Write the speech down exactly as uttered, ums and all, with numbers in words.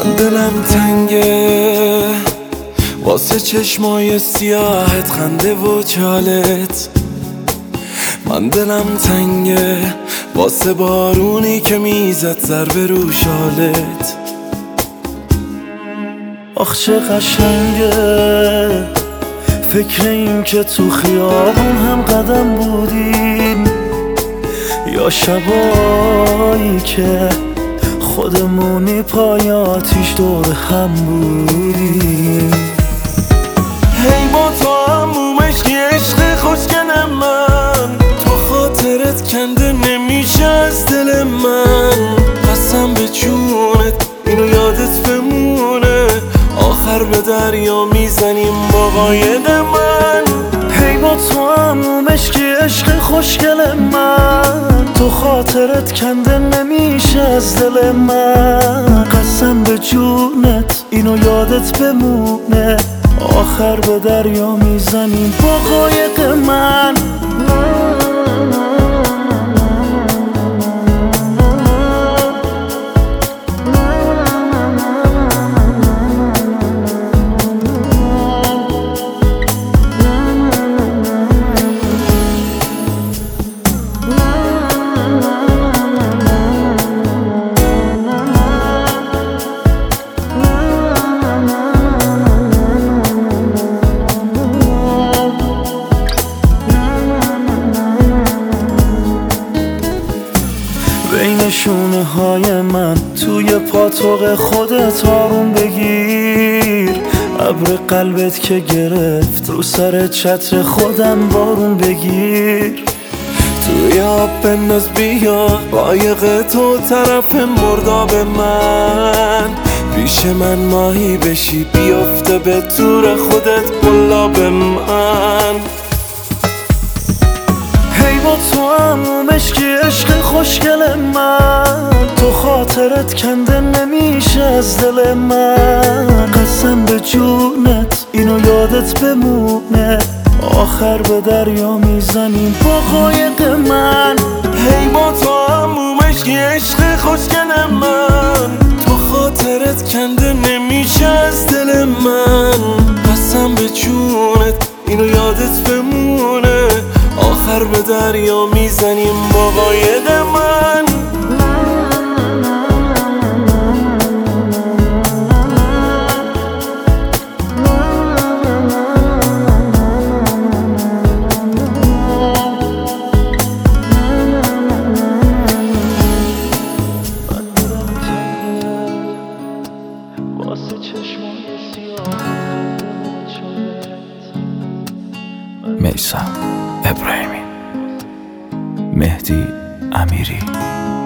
من دلم تنگه واسه چشمای سیاهت، خنده و چالت. من دلم تنگه واسه بارونی که میزد ضربه رو شالت. آخ چه قشنگه فکر این که تو خیابون هم قدم بودیم، یا شبایی که خودمونی پای آتیش دور هم بودیم. هی با تو هموم عشقی عشق خوشگل من، تو خاطرت کنده نمیشه از دل من. قسم به جونت اینو یادت بمونه، آخر به دریا میزنیم با قاید من. هی با تو هموم عشقی عشق خوشگل من، تو خاطرت کنده نمیشه از دل من. قسم به جونت اینو یادت بمونه، آخر به دریا میزنیم با قایق من. بین شونه های من توی پاتوق خودت آروم بگیر. ابر قلبت که گرفت رو سر چتر خودم بارون بگیر. توی آب بنداز بیا قایق تو طرف مرداب من، پیش من ماهی بشی بیفته به تور خودت قلاب من. هی با تو هموم عشقی عشق خوشگل من، تو خاطرت کنده نمیشه از دل من. قسم به جونت اینو یادت بمونه، آخر به دریا میزنیم با قایق من. هی با تو هموم عشقی عشق خوشگل من، تو خاطرت کنده نمیشه از دل من. قسم به جونت اینو یادت بمونه، آخر به دریا میزنیم با قاید من. میثم ابراهیمی، مهدی امیری.